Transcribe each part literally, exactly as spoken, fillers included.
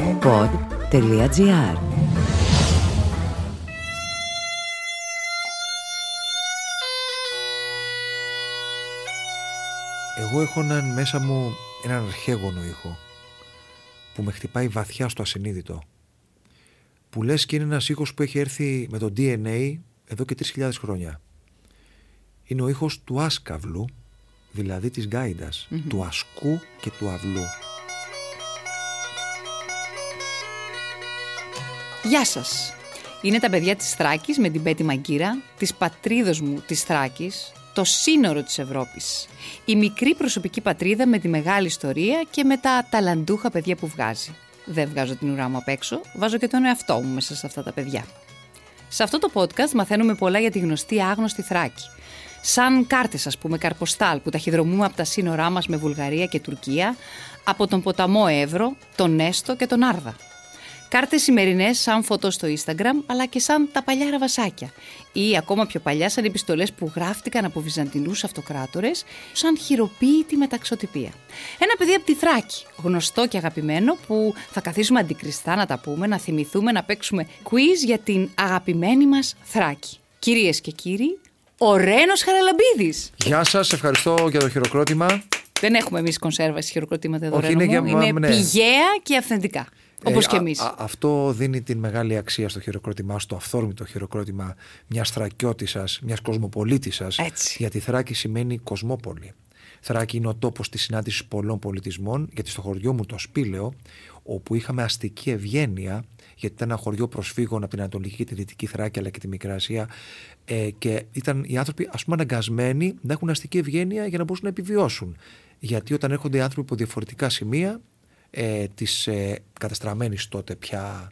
pod.gr. Εγώ έχω έναν μέσα μου έναν αρχαίγονο ήχο που με χτυπάει βαθιά στο ασυνείδητο, που λες και είναι ένας ήχος που έχει έρθει με το ντι εν έι εδώ και τρεις χιλιάδες χρόνια. Είναι ο ήχος του άσκαυλου, δηλαδή της γκάιντας, mm-hmm. του ασκού και του αυλού. Γεια σας. Είναι τα παιδιά της Θράκης με την Πέτη Μαγκύρα, της πατρίδος μου της Θράκης, το σύνορο της Ευρώπης. Η μικρή προσωπική πατρίδα με τη μεγάλη ιστορία και με τα ταλαντούχα παιδιά που βγάζει. Δεν βγάζω την ουρά μου απ' έξω, βάζω και τον εαυτό μου μέσα σε αυτά τα παιδιά. Σε αυτό το podcast μαθαίνουμε πολλά για τη γνωστή άγνωστη Θράκη. Σαν κάρτες, ας πούμε, καρποστάλ που ταχυδρομούμε από τα σύνορά μας με Βουλγαρία και Τουρκία, από τον ποταμό Εύρο, τον Έστο και τον Άρδα. Κάρτες σημερινές σαν φωτό στο Instagram, αλλά και σαν τα παλιά ραβασάκια. Ή ακόμα πιο παλιά σαν επιστολές που γράφτηκαν από Βυζαντινούς αυτοκράτορες, σαν χειροποίητη μεταξωτυπία. Ένα παιδί από τη Θράκη, γνωστό και αγαπημένο, που θα καθίσουμε αντικριστά να τα πούμε, να θυμηθούμε, να παίξουμε quiz για την αγαπημένη μας Θράκη. Κυρίες και κύριοι, ο Ρένος Χαραλαμπίδης. Γεια σας, ευχαριστώ για το χειροκρότημα. Δεν έχουμε εμείς κονσέρβα στις χειροκροτήματα εδώ, Όχι, Ρένο είναι, μου. για... είναι ναι. πηγαία και αυθεντικά. Όπως ε, και εμείς. Α, α, αυτό δίνει την μεγάλη αξία στο χειροκρότημά, στο αυθόρμητο χειροκρότημα μιας Θρακιώτισσας, μιας κοσμοπολίτισσας. Έτσι. Γιατί Θράκη σημαίνει κοσμόπολη. Θράκη είναι ο τόπος της συνάντησης πολλών πολιτισμών, γιατί στο χωριό μου το Σπήλαιο, όπου είχαμε αστική ευγένεια, γιατί ήταν ένα χωριό προσφύγων από την Ανατολική και τη Δυτική Θράκη αλλά και τη Μικρά Ασία, ε, και ήταν οι άνθρωποι, ας πούμε, αναγκασμένοι να έχουν αστική ευγένεια για να μπορούν να επιβιώσουν. Γιατί όταν έρχονται οι άνθρωποι από διαφορετικά σημεία ε, της ε, καταστραμμένης τότε πια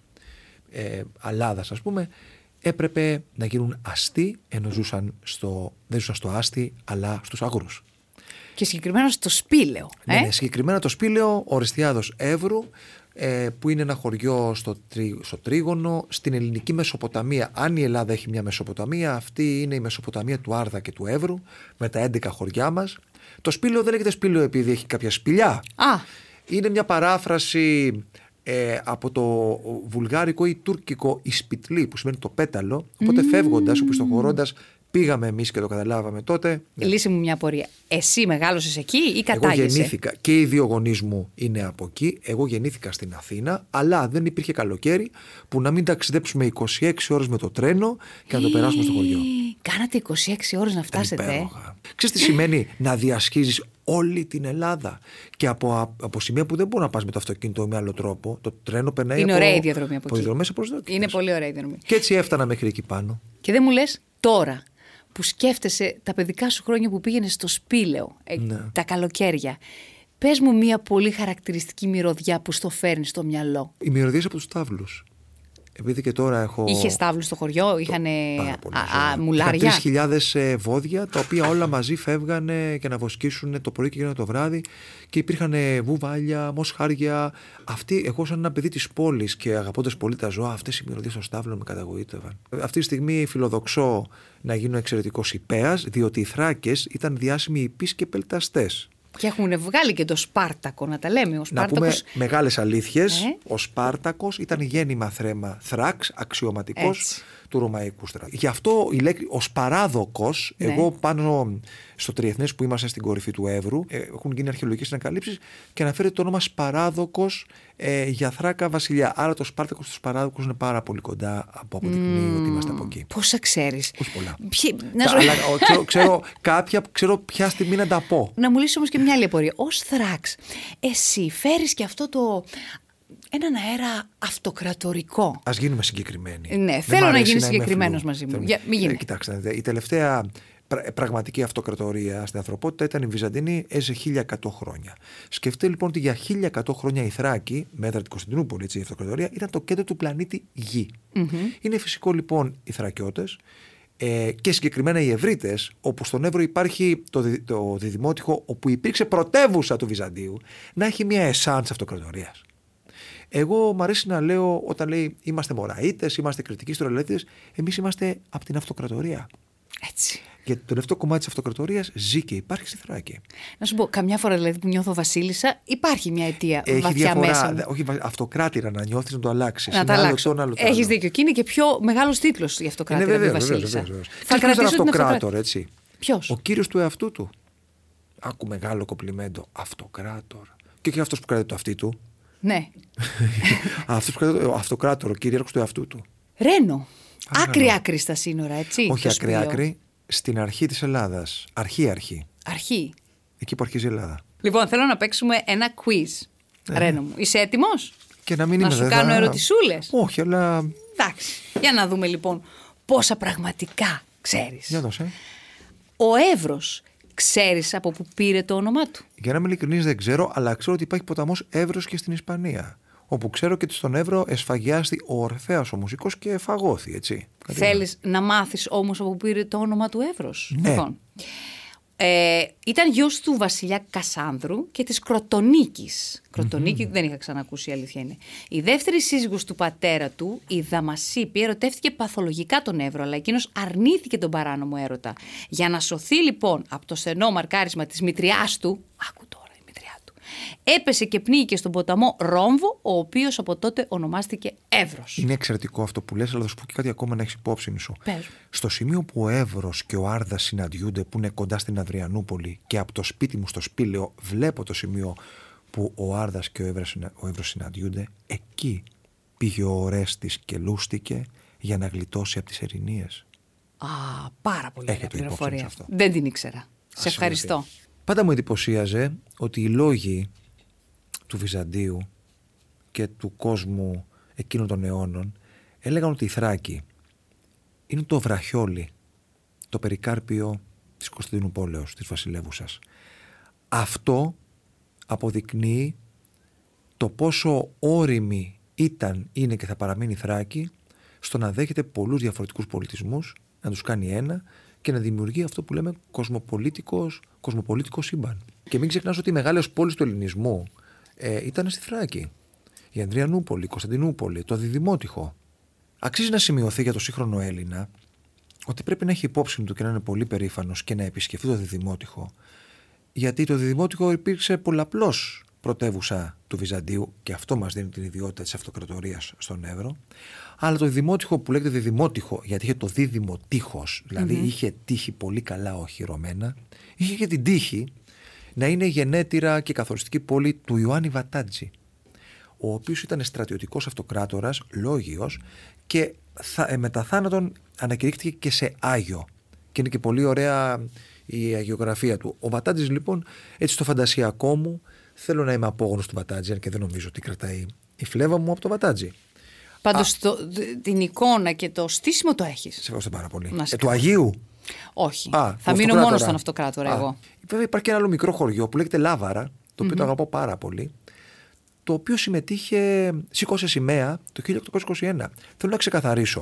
ε, Ελλάδας, ας πούμε, έπρεπε να γίνουν αστεί, ενώ ζούσαν στο, δεν ζούσαν στο άστι αλλά στους αγρούς. Και συγκεκριμένα στο Σπήλαιο. Ε? Ναι, ναι, συγκεκριμένα το Σπήλαιο, Ορεστιάδος Εύρου, ε, που είναι ένα χωριό στο, τρί, στο Τρίγωνο, στην ελληνική Μεσοποταμία. Αν η Ελλάδα έχει μια Μεσοποταμία, αυτή είναι η Μεσοποταμία του Άρδα και του Εύρου, με τα έντεκα χωριά μας. Το Σπήλαιο δεν λέγεται Σπήλαιο επειδή έχει κάποια σπηλιά. Α. Είναι μια παράφραση ε, από το βουλγάρικο ή τουρκικό ισπιτλί, που σημαίνει το πέταλο. Οπότε mm. φεύγοντας, οπισθοχωρώντας, πήγαμε εμείς και το καταλάβαμε τότε. Λύση μου μια απορία. Εσύ μεγάλωσες εκεί ή κατάγεσαι? Εγώ γεννήθηκα, και οι δύο γονείς μου είναι από εκεί. Εγώ γεννήθηκα στην Αθήνα, αλλά δεν υπήρχε καλοκαίρι που να μην ταξιδέψουμε είκοσι έξι ώρες με το τρένο και να το περάσουμε στο χωριό. Κάνατε είκοσι έξι ώρες να φτάσετε. Υπέροχα. Ξέρεις τι σημαίνει να διασχίζεις όλη την Ελλάδα και από, από σημεία που δεν μπορεί να πας με το αυτοκίνητο με άλλο τρόπο. Το τρένο περνάει. Είναι από, ωραία η διαδρομή από εκεί. Από είναι πολύ ωραία η διαδρομή. Και έτσι έφτανα μέχρι εκεί πάνω. Και δεν μου λες τώρα που σκέφτεσαι τα παιδικά σου χρόνια που πήγαινες στο Σπήλαιο, ναι. τα καλοκαίρια. Πες μου μια πολύ χαρακτηριστική μυρωδιά που στο φέρνει στο μυαλό. Οι μυρωδιές από τους τάβλους. Επειδή και τώρα έχω. Είχε τάβλους στο χωριό, είχαν μουλάρια. Είχα τρεις χιλιάδες βόδια, τα οποία όλα μαζί φεύγανε και να βοσκήσουν το πρωί και για το βράδυ. Και υπήρχαν βουβάλια, μοσχάρια. Αυτή, εγώ, σαν ένα παιδί της πόλης και αγαπώντας πολύ τα ζώα, αυτές οι μυρωδιές των στάβλων με καταγοήτευαν. Αυτή τη στιγμή φιλοδοξώ να γίνω εξαιρετικός ιππέας, διότι οι Θράκες ήταν διάσημοι ιππείς και πελταστές. Και έχουν βγάλει και το Σπάρτακο, να τα λέμε. Ο Σπάρτακος... Να πούμε μεγάλες αλήθειες. Ε? Ο Σπάρτακος ήταν γέννημα θρέμα Θράξ, αξιωματικός Έτσι. του Ρωμαϊκού στρατού. Γι' αυτό η λέξη, ο Σπαράδοκος, ναι. Εγώ πάνω στο Τριεθνές που είμαστε στην κορυφή του Εύρου, ε, έχουν γίνει αρχαιολογικές ανακαλύψεις και αναφέρεται το όνομα Σπαράδοκος ε, για Θράκα βασιλιά. Άρα το Σπάρτακος του Σπαράδοκος είναι πάρα πολύ κοντά από αποδεικνύει mm. ότι είμαστε από εκεί. Πόσα ξέρεις? Όχι πολλά. Ποιοι... Να Τα, αλλά, ο, ξέρω, ξέρω κάποια, ξέρω ποια στιγμή να τα πω. Να μου λύσεις όμως και μια άλλη απορία. Ως Θράξ, εσύ φέρεις και αυτό το... έναν αέρα αυτοκρατορικό. Ας γίνουμε συγκεκριμένοι. Ναι, θέλω να γίνεις συγκεκριμένος μαζί μου. Για, μην γίνει. Ε, κοιτάξτε, η τελευταία πρα, πραγματική αυτοκρατορία στην ανθρωπότητα ήταν η Βυζαντινή, έζησε χίλια εκατό χρόνια. Σκεφτείτε λοιπόν ότι για χίλια εκατό χρόνια η Θράκη, μέτρα την Κωνσταντινούπολη, έτσι, η αυτοκρατορία, ήταν το κέντρο του πλανήτη Γη. Mm-hmm. Είναι φυσικό λοιπόν οι Θρακιώτες ε, και συγκεκριμένα οι Ευρύτες, όπου στον Εύρο υπάρχει το, δι, το διδημότυχο, όπου υπήρξε πρωτεύουσα του Βυζαντίου, να έχει μια εσάνς αυτοκρατορίας. Εγώ μου αρέσει να λέω, όταν λέει είμαστε Μωραΐτες, είμαστε κριτικοί στρολέτες, εμείς είμαστε από την αυτοκρατορία. Έτσι. Γιατί το τελευταίο κομμάτι της αυτοκρατορίας ζει και υπάρχει στη Θράκη. Να σου πω, καμιά φορά δηλαδή που νιώθω βασίλισσα, υπάρχει μια αιτία Έχει βαθιά διαφορά, μέσα μου. όχι αυτοκράτηρα να νιώθεις, να το αλλάξεις. Να το αλλάξω. Έχεις δίκιο. Και είναι και πιο μεγάλος τίτλος η αυτοκράτηρα από τη βασίλισσα. Θα κρατήσω τον αυτοκράτορα, έτσι. Ποιος? Ο κύριος του εαυτού του. Άκου μεγάλο κομπλιμέντο. Αυτοκράτορα. Και όχι αυτός που κρατάει το αυτί του. Ναι. Αυτός που κρατάει το αυτοκράτορα, ο κυρίαρχος του εαυτού του. Ρένο. Άκρη-άκρη στα σύνορα, έτσι. Όχι άκρη-άκρη. Στην αρχή της Ελλάδας. Αρχή-αρχή. Αρχή. Εκεί που αρχίζει η Ελλάδα. Λοιπόν, θέλω να παίξουμε ένα quiz. Ε. Ρένο μου. Είσαι έτοιμος? Και να μην να είμαι σου βέβαια... κάνω ερωτησούλες? Όχι, αλλά. Εντάξει. Για να δούμε λοιπόν πόσα πραγματικά ξέρεις. Για δώσε. Ο Εύρος, ξέρεις από πού πήρε το όνομά του? Για να είμαι ειλικρινής, δεν ξέρω, αλλά ξέρω ότι υπάρχει ποταμός Εύρος και στην Ισπανία. Όπου ξέρω και ότι στον Εύρο εσφαγιάστη ο Ορφέας ο μουσικός και φαγώθη, έτσι. Θέλεις να μάθεις όμως από πού πήρε το όνομα του Εύρος? Ναι. Λοιπόν, ε, ήταν γιος του βασιλιά Κασάνδρου και της Κροτονίκης. Κροτονίκη mm-hmm. δεν είχα ξανακούσει, η αλήθεια είναι. Η δεύτερη σύζυγος του πατέρα του, η Δαμασίπη, ερωτεύτηκε παθολογικά τον Εύρο, αλλά εκείνος αρνήθηκε τον παράνομο έρωτα. Για να σωθεί λοιπόν από το στενό μαρκάρισμα της μητριάς του, άκου τώρα η μητριά του, έπεσε και πνίγηκε στον ποταμό Ρόμβο, ο οποίος από τότε ονομάστηκε Εύρος. Είναι εξαιρετικό αυτό που λες, αλλά θα σου πω και κάτι ακόμα να έχεις υπόψη σου. Πες. Στο σημείο που ο Εύρος και ο Άρδας συναντιούνται, που είναι κοντά στην Αδριανούπολη, και από το σπίτι μου στο Σπήλαιο βλέπω το σημείο που ο Άρδας και ο Εύρος, ο Εύρος συναντιούνται, εκεί πήγε ο Ορέστης και λούστηκε για να γλιτώσει από τις Ερηνίες. Α, πάρα πολύ ωραία πληροφορία. Αυτό. Δεν την ήξερα. Ας σε ευχαριστώ. Βέβαια. Πάντα μου εντυπωσίαζε ότι οι λόγοι του Βυζαντίου και του κόσμου εκείνων των αιώνων έλεγαν ότι η Θράκη είναι το βραχιόλι, το περικάρπιο της Κωνσταντινούπολεως, της βασιλεύουσας. Αυτό αποδεικνύει το πόσο όριμη ήταν, είναι και θα παραμείνει η Θράκη στο να δέχεται πολλούς διαφορετικούς πολιτισμούς, να τους κάνει ένα και να δημιουργεί αυτό που λέμε κοσμοπολίτικος, κοσμοπολίτικο σύμπαν. Και μην ξεχνάς ότι οι μεγάλες πόλεις του ελληνισμού ε, ήταν στη Θράκη. Η Ανδριανούπολη, η Κωνσταντινούπολη, το Διδημότυχο. Αξίζει να σημειωθεί για το σύγχρονο Έλληνα ότι πρέπει να έχει υπόψη του και να είναι πολύ περήφανος και να επισκεφτεί το Διδημότυχο, γιατί το Διδημότυχο υπήρξε πολλαπλώς πρωτεύουσα του Βυζαντίου και αυτό μας δίνει την ιδιότητα της αυτοκρατορίας στον Εύρο. Αλλά το Διδημότυχο που λέγεται Διδημότυχο, γιατί είχε το δίδυμο τείχος, δηλαδή mm-hmm. είχε τύχη πολύ καλά οχυρωμένα, είχε και την τύχη να είναι γενέτειρα και καθοριστική πόλη του Ιωάννη Βατάτζη, ο οποίος ήταν στρατιωτικός αυτοκράτορας, λόγιος, και θα, ε, μετά θάνατον ανακηρύχθηκε και σε Άγιο. Και είναι και πολύ ωραία η αγιογραφία του. Ο Βατάτζης λοιπόν, έτσι στο φαντασιακό μου, θέλω να είμαι απόγονος του Βατάτζη, αν και δεν νομίζω ότι κρατάει η φλέβα μου από το Βατάτζη. Πάντως το, την εικόνα και το στήσιμο το έχεις. Σε ευχαριστώ πάρα πολύ. Ε, του Αγίου. Όχι. Α, θα μείνω μόνο στον αυτοκράτορα Α, εγώ. Βέβαια υπάρχει και ένα άλλο μικρό χωριό που λέγεται Λάβαρα, το οποίο mm-hmm. το αγαπώ πάρα πολύ, το οποίο συμμετείχε, σήκωσε σημαία το χίλια οκτακόσια είκοσι ένα. Θέλω να ξεκαθαρίσω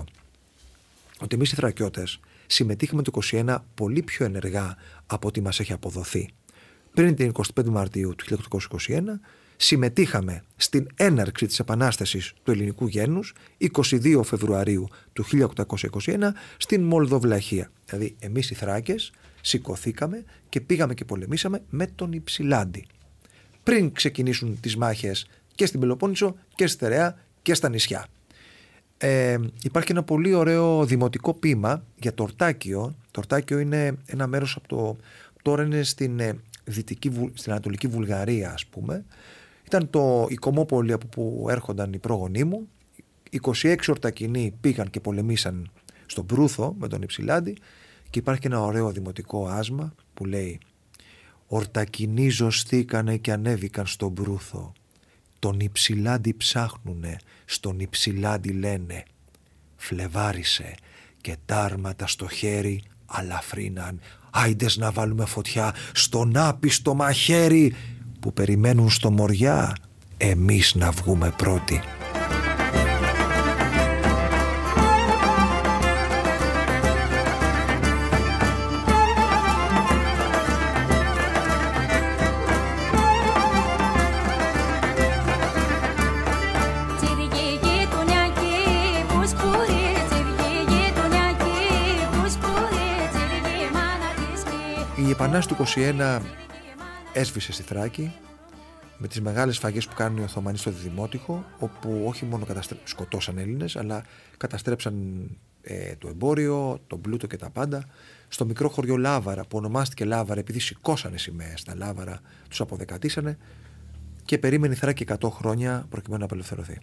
ότι εμείς οι Θρακιώτες συμμετείχαμε το είκοσι ένα πολύ πιο ενεργά από ό,τι μας έχει αποδοθεί. Πριν την εικοστή πέμπτη Μαρτίου του χίλια οκτακόσια είκοσι ένα συμμετείχαμε στην έναρξη της Επανάστασης του ελληνικού γένους είκοσι δύο Φεβρουαρίου του χίλια οκτακόσια είκοσι ένα στην Μολδοβλαχία. Δηλαδή εμείς οι Θράκες σηκωθήκαμε και πήγαμε και πολεμήσαμε με τον Υψηλάντη. Πριν ξεκινήσουν τις μάχες και στην Πελοπόννησο και στη Στερεά και στα νησιά. Ε, υπάρχει ένα πολύ ωραίο δημοτικό ποίημα για το Ορτάκιο. Το Ορτάκιο είναι ένα μέρος από το... Τώρα είναι στην, ε, δυτική, στην Ανατολική Βουλγαρία, ας πούμε. Ήταν το, η κομμόπολη από που έρχονταν οι πρόγονοί μου. είκοσι έξι Ορτακινοί πήγαν και πολεμήσαν στον Προύθο με τον Υψηλάντη. Και υπάρχει και ένα ωραίο δημοτικό άσμα που λέει: Ορτακινοί ζωστήκανε και ανέβηκαν στον Προύθο. Τον Υψηλάντη ψάχνουνε, στον Υψηλάντη λένε. Φλεβάρισε και τάρματα στο χέρι αλαφρύναν. Άιντες να βάλουμε φωτιά στον άπιστο μαχαίρι που περιμένουν στο Μοριά, εμείς να βγούμε πρώτοι. Επανάσταση του είκοσι ένα έσβησε στη Θράκη με τις μεγάλες σφαγές που κάνουν οι Οθωμανοί στο Διδημότυχο, όπου όχι μόνο καταστρέ... σκοτώσαν Έλληνες, αλλά καταστρέψαν ε, το εμπόριο, τον πλούτο και τα πάντα. Στο μικρό χωριό Λάβαρα, που ονομάστηκε Λάβαρα επειδή σηκώσανε σημαίες στα Λάβαρα, τους αποδεκατήσανε και περίμενε η Θράκη εκατό χρόνια προκειμένου να απελευθερωθεί.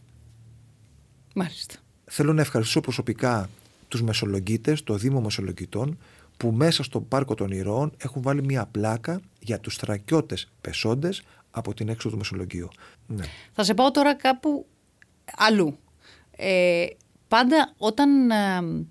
Μάλιστα. Θέλω να ευχαριστήσω προσωπικά τους Μεσολογγίτες, το Δήμο Μεσολογγιτών, που μέσα στο Πάρκο των Ηρώων έχουν βάλει μια πλάκα για τους θρακιώτες πεσόντες από την έξοδο του Μεσολογγίου. Ναι. Θα σε πάω τώρα κάπου αλλού. Ε, πάντα όταν ε,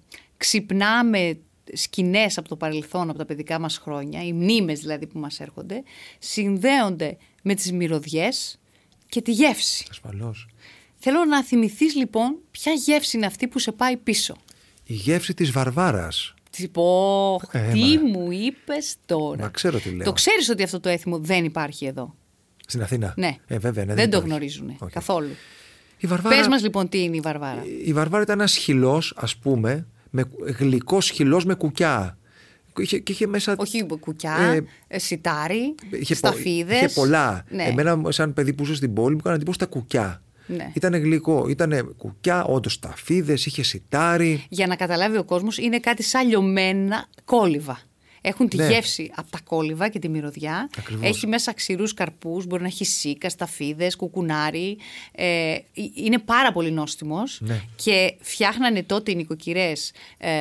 ξυπνάμε σκηνές από το παρελθόν, από τα παιδικά μας χρόνια, οι μνήμες δηλαδή που μας έρχονται, συνδέονται με τις μυρωδιές και τη γεύση. Ασφαλώς. Θέλω να θυμηθείς λοιπόν ποια γεύση είναι αυτή που σε πάει πίσω. Η γεύση της Βαρβάρας. Τι πω, ε, τι μα... μου είπες τώρα. Μα ξέρω τι λέω. Το ξέρεις ότι αυτό το έθιμο δεν υπάρχει εδώ. Στην Αθήνα. Ναι. Ε, βέβαια, ναι, δεν, δεν το υπάρχει. γνωρίζουν okay. καθόλου. Η Βαρβάρα... Πες μας λοιπόν τι είναι η Βαρβάρα. Η Βαρβάρα ήταν ένας χυλός, ας πούμε, με γλυκός χυλός με κουκιά. Είχε, και είχε μέσα... Όχι κουκιά, ε, σιτάρι, είχε σταφίδες. Είχε πολλά. Ναι. Εμένα, σαν παιδί που ζω στην πόλη, μου έκανε εντύπωση τα κουκιά. Ναι. Ήτανε γλυκό, ήτανε κουκιά, όντως σταφίδες, είχε σιτάρι. Για να καταλάβει ο κόσμος, είναι κάτι σαν λιωμένα κόλληβα. Έχουν τη ναι. γεύση από τα κόλληβα και τη μυρωδιά. Ακριβώς. Έχει μέσα ξηρούς καρπούς, μπορεί να έχει σίκα, σταφίδες, κουκουνάρι. Ε, είναι πάρα πολύ νόστιμος. Ναι. Και φτιάχνανε τότε οι νοικοκυρές ε,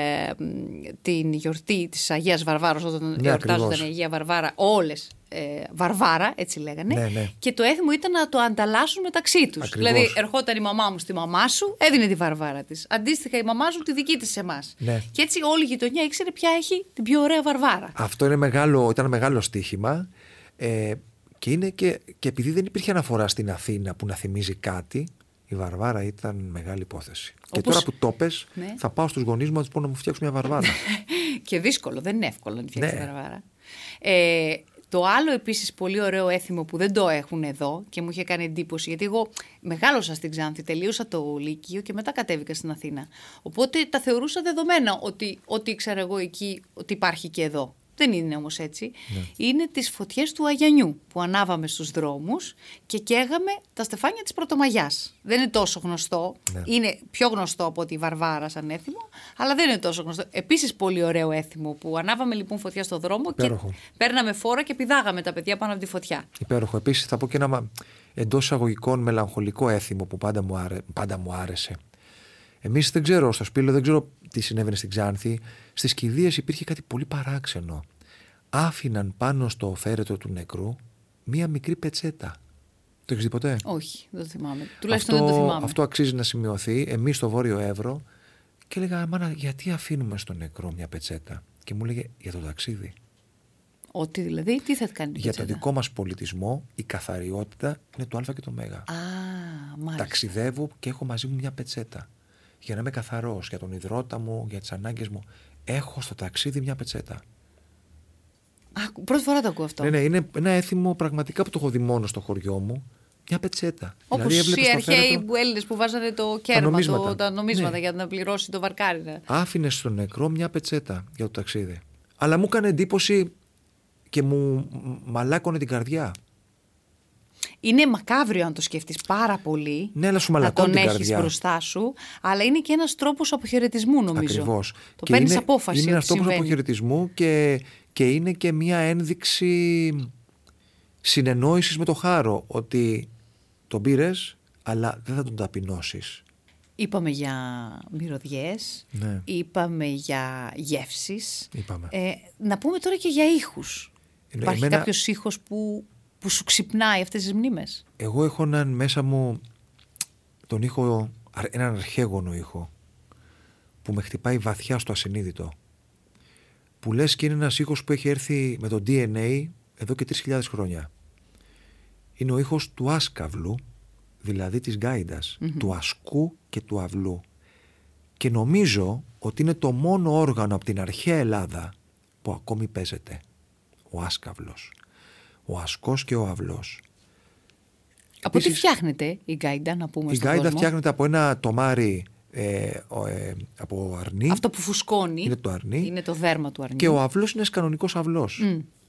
την γιορτή της Αγίας Βαρβάρας, όταν ναι, εορτάζονταν η Αγία Βαρβάρα, όλες. Ε, Βαρβάρα, έτσι λέγανε. Ναι, ναι. Και το έθιμο ήταν να το ανταλλάσσουν μεταξύ τους. Ακριβώς. Δηλαδή, ερχόταν η μαμά μου στη μαμά σου, έδινε τη Βαρβάρα της. Αντίστοιχα, η μαμά σου τη δική της σε εμάς. Ναι. Και έτσι όλη η γειτονιά ήξερε ποια έχει την πιο ωραία Βαρβάρα. Αυτό είναι μεγάλο, ήταν μεγάλο στοίχημα. Ε, και, είναι και, και επειδή δεν υπήρχε αναφορά στην Αθήνα που να θυμίζει κάτι, η Βαρβάρα ήταν μεγάλη υπόθεση. Όπως... Και τώρα που το πες, ναι. θα πάω στους γονείς μου να τους πω να μου φτιάξουν μια Βαρβάρα. Και δύσκολο, δεν είναι εύκολο να φτιάξει ναι. Βαρβάρα. Ε, Το άλλο επίσης πολύ ωραίο έθιμο που δεν το έχουν εδώ και μου είχε κάνει εντύπωση, γιατί εγώ μεγάλωσα στην Ξάνθη, τελείωσα το Λύκειο και μετά κατέβηκα στην Αθήνα. Οπότε τα θεωρούσα δεδομένα ότι ό,τι ήξερα εγώ εκεί ότι υπάρχει και εδώ. Δεν είναι όμως έτσι. Ναι. Είναι τις φωτιές του Αγιανιού που ανάβαμε στους δρόμους και καίγαμε τα στεφάνια της Πρωτομαγιάς. Δεν είναι τόσο γνωστό. Ναι. Είναι πιο γνωστό από τη Βαρβάρα σαν έθιμο, αλλά δεν είναι τόσο γνωστό. Επίσης πολύ ωραίο έθιμο που ανάβαμε λοιπόν φωτιά στο δρόμο. Υπέροχο. Και παίρναμε φόρα και πηδάγαμε τα παιδιά πάνω από τη φωτιά. Υπέροχο. Επίσης θα πω και ένα εντός εισαγωγικών μελαγχολικό έθιμο που πάντα μου, άρε, πάντα μου άρεσε. Εμείς δεν ξέρω, στο Σπήλαιο δεν ξέρω τι συνέβαινε στην Ξάνθη. Στις κηδείες υπήρχε κάτι πολύ παράξενο. Άφηναν πάνω στο φέρετρο του νεκρού μία μικρή πετσέτα. Το έχεις δει ποτέ? Όχι, δεν το θυμάμαι. Τουλάχιστον αυτό, δεν το θυμάμαι. Αυτό αξίζει να σημειωθεί. Εμείς στο Βόρειο Εύρο. Και έλεγα, μάνα, γιατί αφήνουμε στο νεκρό μια πετσέτα? Και μου έλεγε, για το ταξίδι. Ότι δηλαδή, τι θα κάνει? Για το δικό μας πολιτισμό, η καθαριότητα είναι το Α και το Μ. Α, μάλιστα. Ταξιδεύω και έχω μαζί μου μια πετσέτα. Για να είμαι καθαρός, για τον υδρότα μου, για τις ανάγκες μου. Έχω στο ταξίδι μια πετσέτα. Α, πρώτη φορά το ακούω αυτό. Ναι, ναι, είναι ένα έθιμο πραγματικά που το έχω δει μόνο στο χωριό μου. Μια πετσέτα. Όπως δηλαδή, οι αρχαίοι Έλληνες που βάζανε το κέρμα, τα νομίσματα, το, τα νομίσματα ναι. για να πληρώσει το βαρκάρι. Ναι. Άφηνε στο νεκρό μια πετσέτα για το ταξίδι. Αλλά μου έκανε εντύπωση και μου μαλάκωνε την καρδιά. Είναι μακάβριο αν το σκεφτείς πάρα πολύ. Ναι, αλλά σου μαλακώνει την καρδιά. Να τον έχεις μπροστά σου, αλλά είναι και ένας τρόπος αποχαιρετισμού, νομίζω. Ακριβώς. Το παίρνεις απόφαση. Είναι ένας τρόπος αποχαιρετισμού και, και είναι και μια ένδειξη συνεννόησης με το χάρο. Ότι τον πήρες, αλλά δεν θα τον ταπεινώσεις. Είπαμε για μυρωδιές, ναι. είπαμε για γεύσεις. Είπαμε. Ε, να πούμε τώρα και για ήχους. Είναι, Υπάρχει εμένα... κάποιος ήχος που, που σου ξυπνάει αυτές τις μνήμες? Εγώ έχω έναν μέσα μου τον ήχο, έναν αρχαίγωνο ήχο που με χτυπάει βαθιά στο ασυνείδητο. Που λες και είναι ένας ήχος που έχει έρθει με το ντι εν έι εδώ και τρεις χιλιάδες χρόνια. Είναι ο ήχος του άσκαυλου, δηλαδή της γκάιντας, mm-hmm. του ασκού και του αυλού. Και νομίζω ότι είναι το μόνο όργανο από την αρχαία Ελλάδα που ακόμη παίζεται. Ο άσκαυλος, ο ασκός και ο αυλός. Από Επίσης, τι φτιάχνεται η γκάιντα, να πούμε η στον γκάιντα κόσμο? φτιάχνεται από ένα τομάρι ε, ε, από αρνί. Αυτό που φουσκώνει είναι το αρνί. Είναι το δέρμα του αρνί. Και ο αυλός είναι ένας κανονικός αυλός. Mm.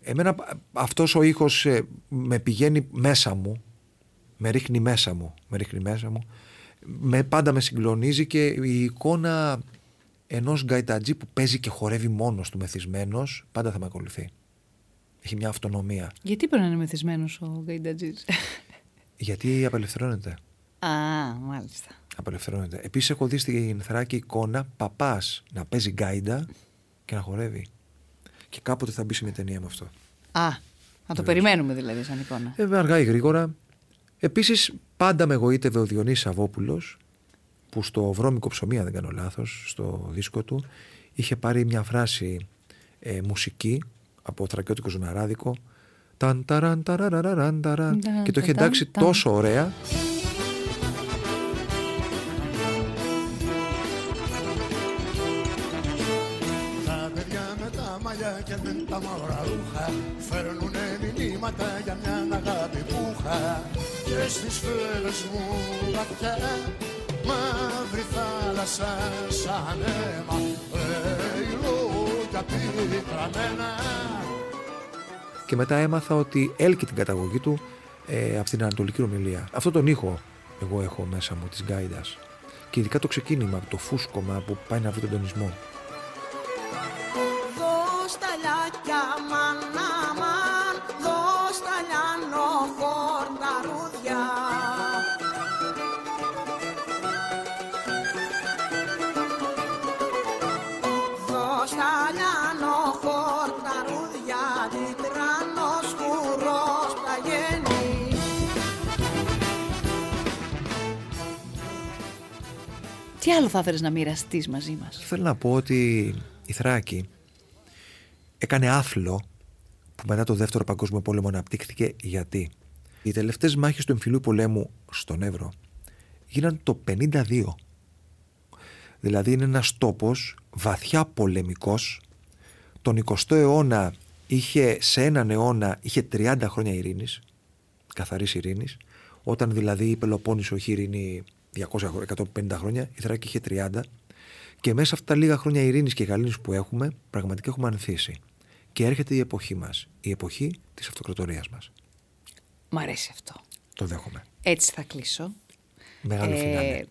Εμένα αυτός ο ήχος ε, με πηγαίνει μέσα μου, με ρίχνει μέσα μου, με ρίχνει μέσα μου, με, πάντα με συγκλονίζει και η εικόνα ενός γκαϊτατζή που παίζει και χορεύει μόνος του μεθυσμένος πάντα θα με ακολουθεί. Έχει μια αυτονομία. Γιατί πρέπει να είναι μεθυσμένος ο γκαϊτατζής? Γιατί απελευθερώνεται. Α, μάλιστα. Απελευθερώνεται. Επίσης έχω δει στην Θράκη εικόνα παπάς να παίζει γκάιντα και να χορεύει. Και κάποτε θα μπει σε μια ταινία με αυτό. Α, να το περιμένουμε δηλαδή σαν εικόνα. Ε, αργά ή γρήγορα. Επίσης πάντα με εγωίτευε ο Διονύσης Σαββόπουλος, που στο Βρώμικο ψωμί, αν δεν κάνω λάθος, στο δίσκο του, είχε πάρει μια φράση ε, μουσική από θρακιώτικο ζωναράδικο, ταν, ταραν, ταραραραν, ταραν, και το είχε εντάξει τόσο ωραία. Τα παιδιά με τα μαλλιά και δεν τα μαύρα ρούχα φέρνουνε μηνύματα για μια αγάπη που είχα και στις φίλες μου βαθιά μαύρη θάλασσα σαν αίμα λόγια πικραμένα. Και μετά έμαθα ότι έλκει την καταγωγή του ε, από την Ανατολική Ρωμιλία. Αυτό τον ήχο εγώ έχω μέσα μου της γκάιντας. Και ειδικά το ξεκίνημα, το φούσκωμα που πάει να βρει τον τονισμό. Δώσ' τα λάκια μάνα μαν, δώσ' τα λιάνο χορταρούδια. Δώσ' τα λιάνο χορταρούδια, τιτράνος σκουρός πλαγένει. Τι άλλο θα ήθελες να μοιραστείς μαζί μας? Θέλω να πω ότι η Θράκη έκανε άθλο που μετά το δεύτερο παγκόσμιο πόλεμο αναπτύχθηκε. Γιατί οι τελευταίες μάχες του εμφυλίου πολέμου στον Εύρο γίναν το πενήντα δύο. Δηλαδή είναι ένας τόπος βαθιά πολεμικός. Τον εικοστό αιώνα είχε, σε έναν αιώνα είχε τριάντα χρόνια ειρήνης, καθαρής ειρήνης. Όταν δηλαδή η Πελοπόννησο είχε ειρήνη διακόσια εκατόν πενήντα χρόνια, η Θράκη είχε τριάντα. Και μέσα αυτά τα λίγα χρόνια ειρήνης και γαλήνης που έχουμε, πραγματικά έχουμε ανθίσει. Και έρχεται η εποχή μας, η εποχή της αυτοκρατορίας μας. Μ' αρέσει αυτό. Το δέχομαι. Έτσι θα κλείσω. Μεγάλο Ε, φινάλε.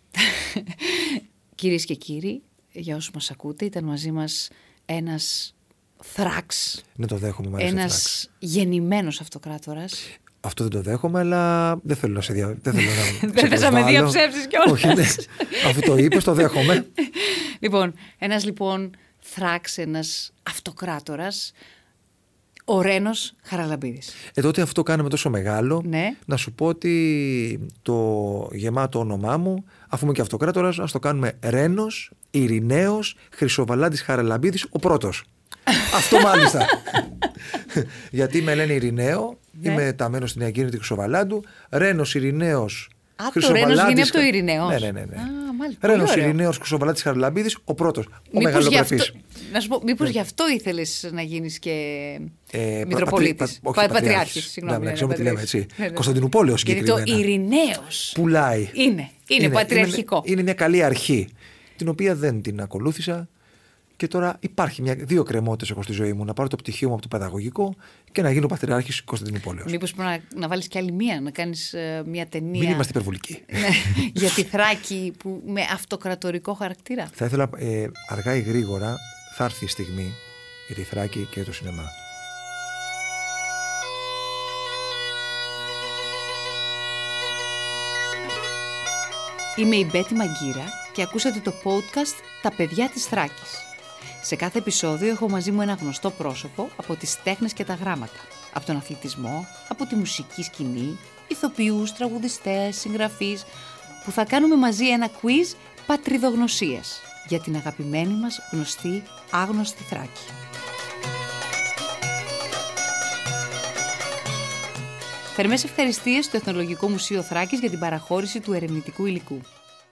Κυρίες και κύριοι, για όσους μας ακούτε, ήταν μαζί μας ένας θράξ, Ναι, το δέχομαι, μου αρέσει ο Θράκης. ένας γεννημένος αυτοκράτορας. Αυτό δεν το δέχομαι, αλλά δεν θέλω να σε δια... δεν θέλω να Δεν θες να με προσβάλλω. διαψεύσεις κιόλας. Όχι, ναι. Αφού το είπες, το δέχομαι. Λοιπόν, ένας λοιπόν θράξ, ένας αυτοκράτορας, ο Ρένος Χαραλαμπίδης. Ε, τότε αυτό κάναμε τόσο μεγάλο, Ναι. να σου πω ότι το γεμάτο όνομά μου, αφού είμαι και αυτοκράτορας, ας το κάνουμε Ρένος Ειρηναίος Χρυσοβαλάντης Χαραλαμπίδης ο πρώτος. Αυτό μάλιστα. Γιατί με λένε Ειρηναίο, Ναι. είμαι ταμένος στην Αγίνητη Χρυσοβαλάντου, Ρένος Ειρηναίος Α, το Ρένος γίνει από το Ειρηναίος. Ναι, ναι, ναι. ναι. Α, μάλιστα, πολύ Ρένος ωραίο. Ειρηναίος Χρυσοβαλάντης Χαραλαμπίδης ο πρώτος. Ο Μήπως γι' μεγαλοπρεπής. αυτό, να σου πω, μήπως γι' αυτό ήθελες να γίνεις και Ε, Μητροπολίτης. πατρι- Πα- όχι, πατριάρχης, πατριάρχης. συγγνώμη. Ναι, ναι, ναι, ξέρουμε τι λέμε, πατριάρχης. έτσι. Ναι, ναι. Κωνσταντινούπολεο Γιατί το συγκεκριμένα. Ειρηναίος Πουλάει. είναι, είναι πατριαρχικό. Είναι, είναι μια καλή αρχή, την οποία δεν την ακολούθησα. Και τώρα υπάρχει μια, δύο κρεμότητες έχω στη ζωή μου. Να πάρω το πτυχίο μου από το παιδαγωγικό και να γίνω πατριάρχης Κωνσταντινούπολεως. Μήπως πρέπει να, να βάλεις κι άλλη μία, να κάνεις ε, μια ταινία. Μην είμαστε υπερβολικοί. Ναι, για τη Θράκη που, με αυτοκρατορικό χαρακτήρα. Θα ήθελα ε, αργά ή γρήγορα θα έρθει η στιγμή για τη Θράκη και το σινεμά. Είμαι η Μπέτη Μαγκύρα και ακούσατε το podcast «Τα παιδιά της Θράκης». Σε κάθε επεισόδιο έχω μαζί μου ένα γνωστό πρόσωπο από τις τέχνες και τα γράμματα, από τον αθλητισμό, από τη μουσική σκηνή, ηθοποιούς, τραγουδιστές, συγγραφείς, που θα κάνουμε μαζί ένα quiz πατριδογνωσίας για την αγαπημένη μας γνωστή άγνωστη Θράκη. Θερμές ευχαριστίες στο Εθνολογικό Μουσείο Θράκης για την παραχώρηση του ερευνητικού υλικού.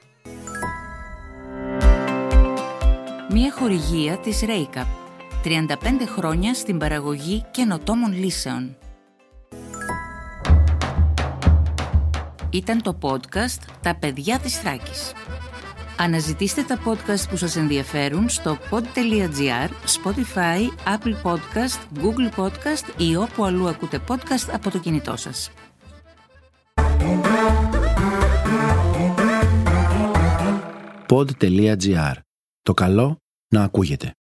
Μία χορηγία της Ρέικαπ. τριάντα πέντε χρόνια στην παραγωγή καινοτόμων λύσεων. Ήταν το podcast «Τα παιδιά της Θράκης». Αναζητήστε τα podcast που σας ενδιαφέρουν στο pod.gr, Spotify, Apple Podcast, Google Podcast ή όπου αλλού ακούτε podcast από το κινητό σας. pod.gr. Το καλό να ακούγεται.